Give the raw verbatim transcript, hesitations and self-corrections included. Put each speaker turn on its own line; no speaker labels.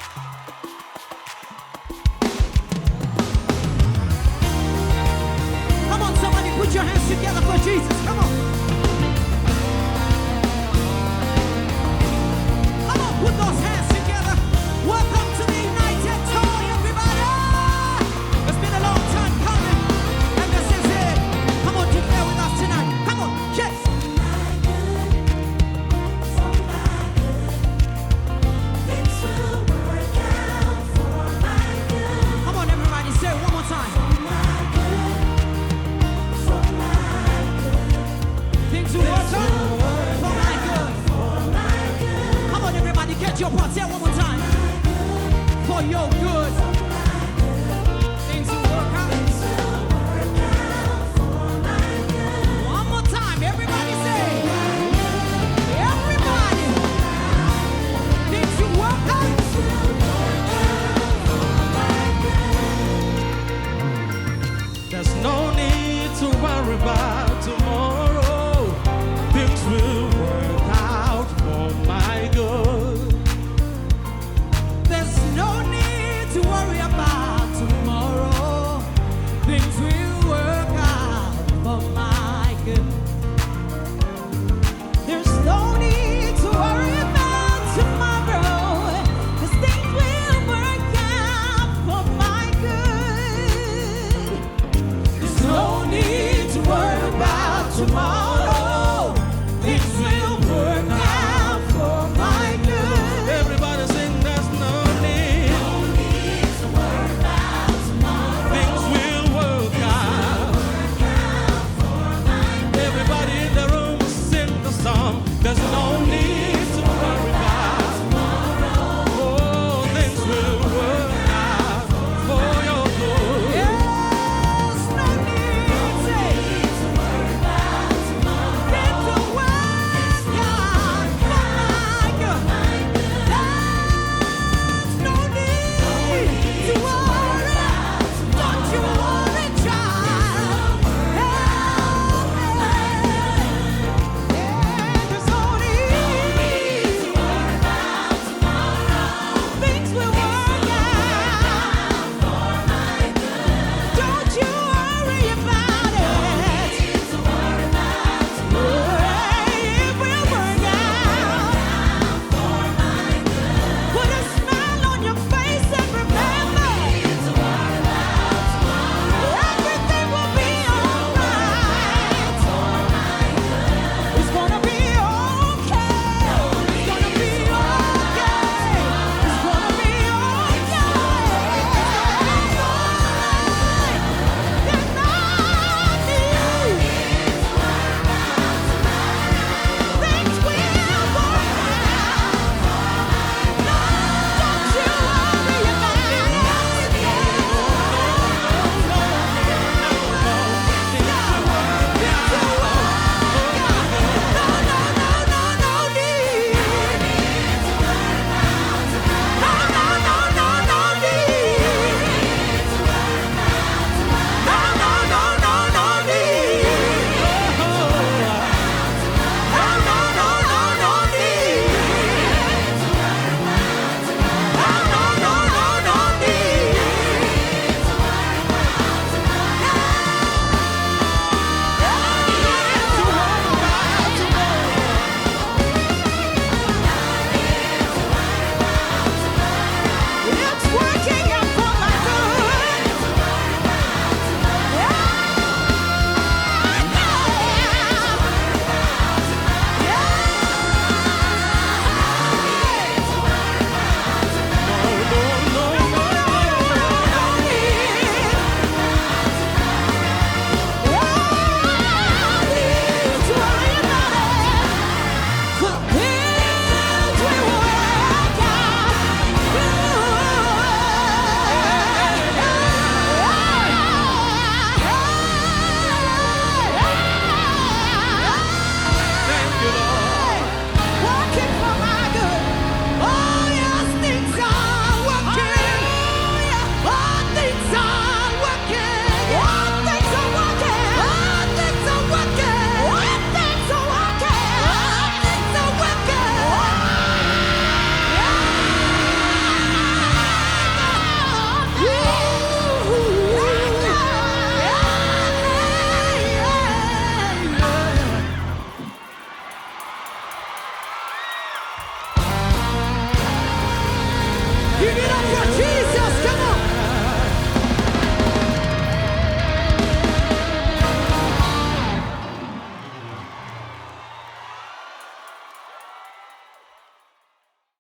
Come on, somebody, put your hands together for Jesus. Come on. Come on, put those hands together. Welcome to the United Tour, everybody. It's been a long time coming, and this is it. Come on, declare with us tonight. Come on, yes. Come on, everybody, say it one more time. Things will work out for my good. Come on, everybody, get your part. Say it one more time. For your good.